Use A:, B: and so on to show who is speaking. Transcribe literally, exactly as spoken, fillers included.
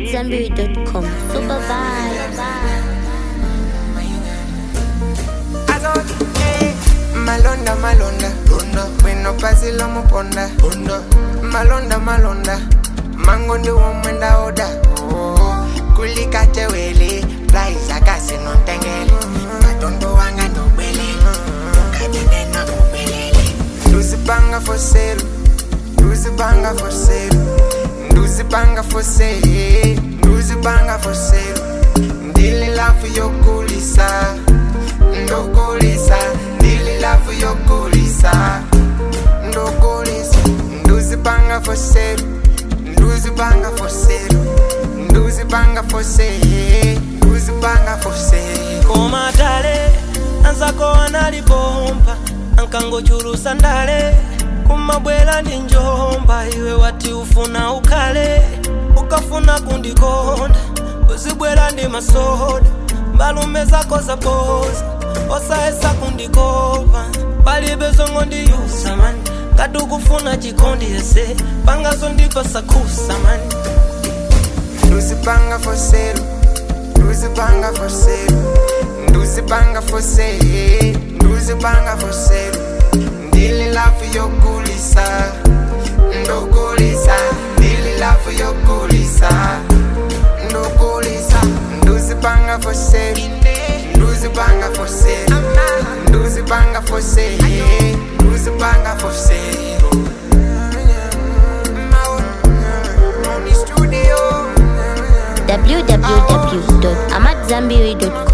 A: amadzambiri dot com. Super vibe.
B: Malonda, malonda, uno. Bueno, pasilo mo ponda, uno. Malonda, malonda, mango ndi womenda oda. Oh, kulika chewele, plaisa kasi no tengele. Matondo wanga no bele, ukadene na kubelele. Nduzi banga for sale, nduzi banga for sale, nduzi banga for sale, nduzi banga for sale. Ndili lafu yokulisa, ndokulisa. Ndili lafu yokulisa, ndokulisa. Nduzi banga for sale, nduzi banga for sale, nduzi banga for sale, nduzi banga for sale.
C: Koma dale, anzako analipompa, ankangochurusa ndale. Kumabwela ndi njomba, iwe wati ufuna ukale. Ukafuna kundikonda, uzibwela ndi masoda. Mbalume zako zapoza, osaesa kundikopa. Palibe zongo ndiyusa man, kadu kufuna chikondi ese. Pangazo ndipa sakusa man.
B: Nduzi banga for sale, nduzi banga for sale, nduzi banga for sale, nduzi banga for sale. Ndili lafu yokulisa, ndokulisa. Ndili lafu yokulisa, ndokulisa. Nduzi banga for sale, nduzi banga for sale, nduzi banga for sale, nduzi banga for sale.
A: w w w dot amadzambiri dot com